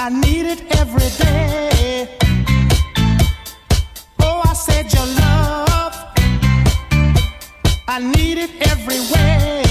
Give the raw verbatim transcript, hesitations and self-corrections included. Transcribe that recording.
I need it every day. Oh, I said your love, I need it every way.